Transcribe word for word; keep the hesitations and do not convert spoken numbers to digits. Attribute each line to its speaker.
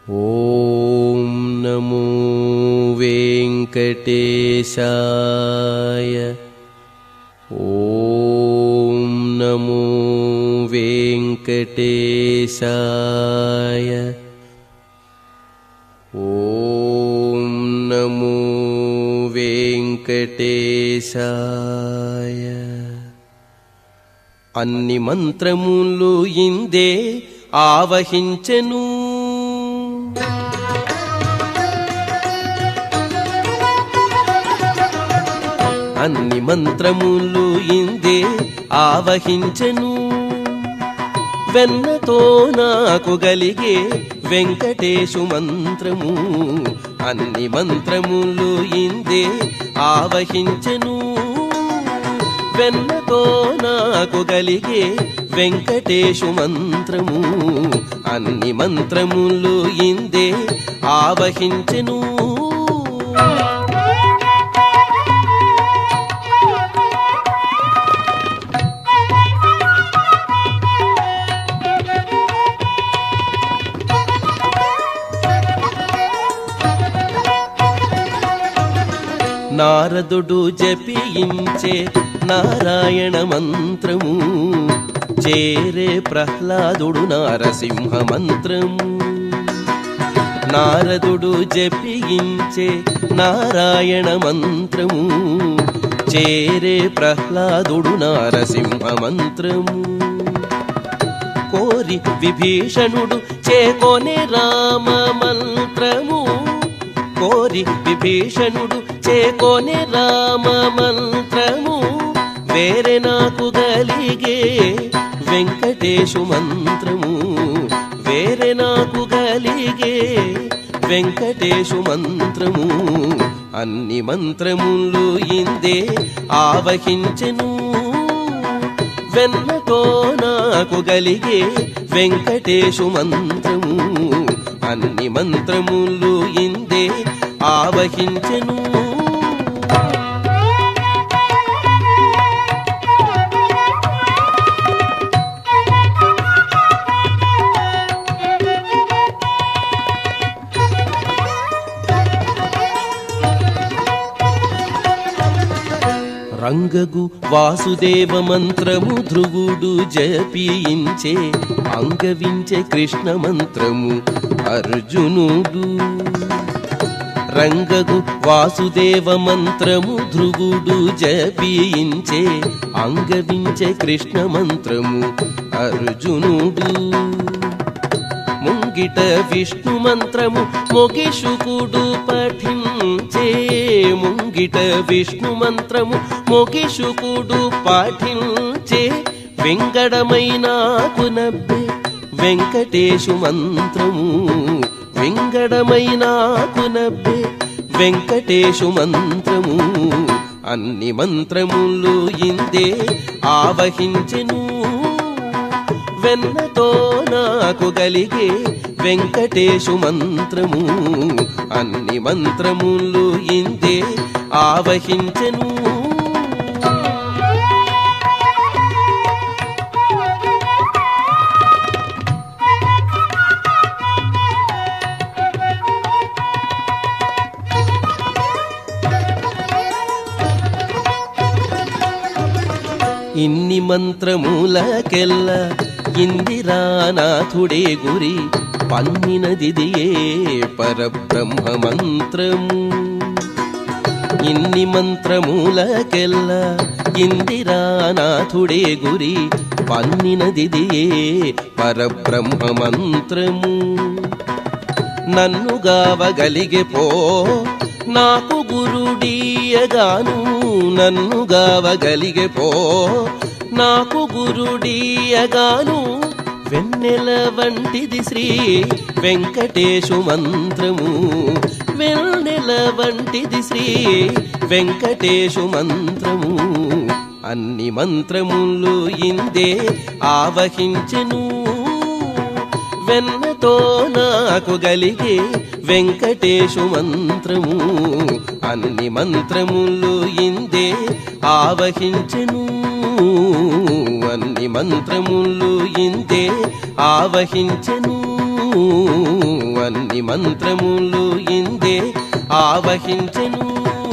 Speaker 1: ఓం నమో వెంకటేశాయ. ఓం నమో వెంకటేశాయ. ఓం నమో వెంకటేశాయ. అన్ని మంత్రములు ఇందే ఆవహించెను. అన్ని మంత్రములు ఇందే ఆవహించెను. వెన్నతో నాకు గలిగే వెంకటేశు మంత్రము. అన్ని మంత్రములు ఇందే ఆవహించెను. వెన్నతో నాకు గలిగే వెంకటేశు మంత్రము. అన్ని మంత్రములు ఇందే ఆవహించెను. నారదుడు జపించే నారాయణ మంత్రము. చేరే ప్రహ్లాదుడు నారసింహ మంత్రము. నారదుడు జపించే నారాయణ మంత్రము. చేరే ప్రహ్లాదుడు నారసింహ మంత్రము. కోరి విభీషణుడు చేకొనే రామ మంత్రము. కోరి విభీషణుడు చేకొనే రామ మంత్రము. వేరే నాకు గలిగే వెంకటేశు మంత్రము. వేరే నాకు గలిగే వెంకటేశు మంత్రము. అన్ని మంత్రములు ఇందే ఆవహించెను. వెన్నతో నాకు గలిగే వెంకటేశు మంత్రము. అన్ని మంత్రములు ఇందే ఆవహించెను. రంగగు వాసుదేవ మంత్రము ధ్రువుడు జపించే. అంగవించే కృష్ణ మంత్రము అర్జునుడు. రంగగు వాసుదేవ మంత్రము ధ్రువుడు జపించే. అంగవించే కృష్ణ మంత్రము అర్జునుడు. ముంగిట విష్ణు మంత్రము మొగిషుకుడు పఠించే. ముంగిట విష్ణు మంత్రము మొగిషుకుడు పాఠించే. వెంగడమైనాకు నబ్బే వెంకటేశు మంత్రము. వెంగడమైనాకు నబ్బే వెంకటేశు మంత్రము. అన్ని మంత్రములు ఇందే ఆవహించెను. వెన్నతో నాకు గలిగే వెంకటేశు మంత్రము. అన్ని మంత్రములు ఇందే ఆవహించెను. ఇన్ని మంత్రములకెల్ల ఇందిరానాథుడే గురి. పన్నినదిదియే పరబ్రహ్మ మంత్రము. ఇన్ని మంత్రములకెల్ల ఇందిరానాథుడే గురి. పన్నినదిదియే పరబ్రహ్మ మంత్రము. నన్ను గావగలిగే పో నాకు గురుడీయగాను. నన్ను గావగలిగే పో నాకు గురుడీయగాను. వెన్నెల వంటిది శ్రీ వెంకటేశు మంత్రము. వెన్నెల వంటిది శ్రీ వెంకటేశు మంత్రము. అన్ని మంత్రములు ఇందే ఆవహించెను. వెన్నతో నాకు గలిగే వెంకటేశు మంత్రము. అన్ని మంత్రములు ఇందే ఆవహించెను. అన్ని మంత్రములు ఇందే ఆవహించెను. అన్ని అన్ని మంత్రములు ఇందే ఆవహించెను